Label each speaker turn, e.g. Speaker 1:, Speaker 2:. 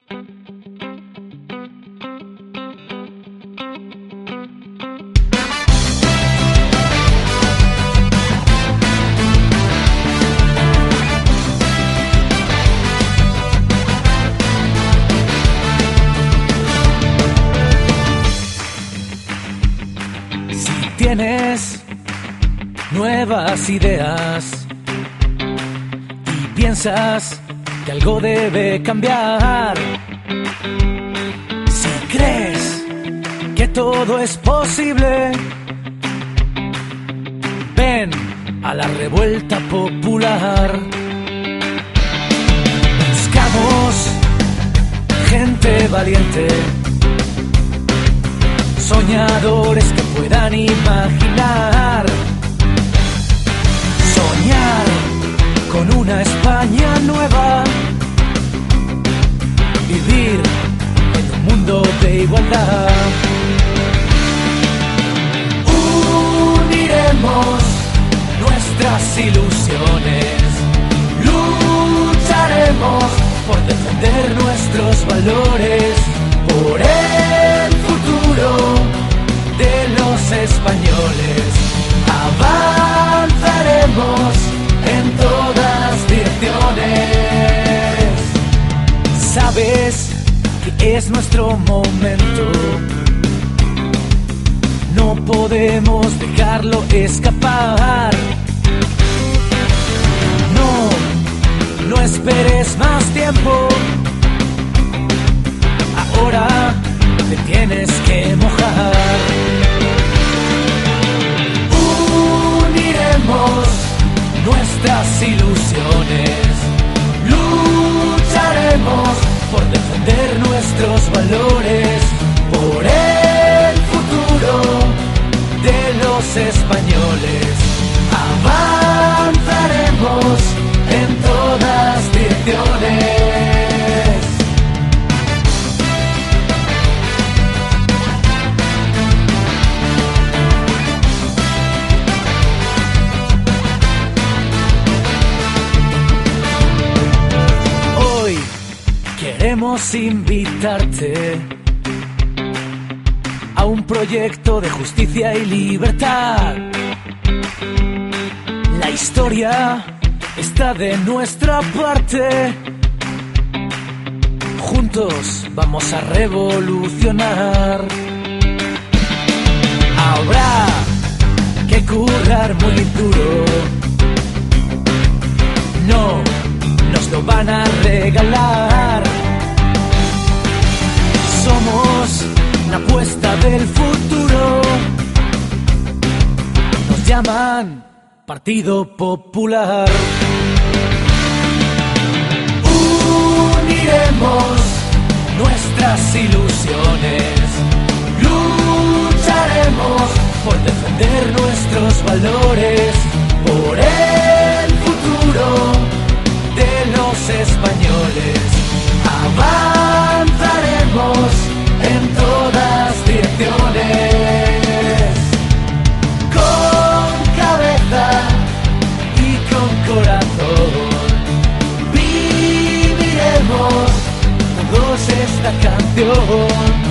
Speaker 1: Tienes nuevas ideas y piensas que algo debe cambiar. Si crees que todo es posible, ven a la revuelta popular. Buscamos gente valiente, soñadores que puedan imaginar, soñar con una España nueva, vivir en un mundo de igualdad. Uniremos nuestras ilusiones, lucharemos por defender nuestros valores, por el futuro de los españoles. Avanzaremos en todas direcciones. Sabes que es nuestro momento, no podemos dejarlo escapar. No esperes más tiempo, ahora te tienes que mojar. Uniremos nuestras ilusiones, lucharemos por defender nuestros valores, por el futuro de los españoles. Avanzaremos en todas direcciones. Queremos invitarte a un proyecto de justicia y libertad. La historia está de nuestra parte. Juntos vamos a revolucionar. Habrá que currar muy duro. No nos lo van a regalar. Somos la apuesta del futuro. Nos llaman Partido Popular. Uniremos nuestras ilusiones, lucharemos por defender nuestros valores, por el futuro de los españoles. Avanzaremos en todas direcciones, con cabeza y con corazón. Viviremos todos esta canción.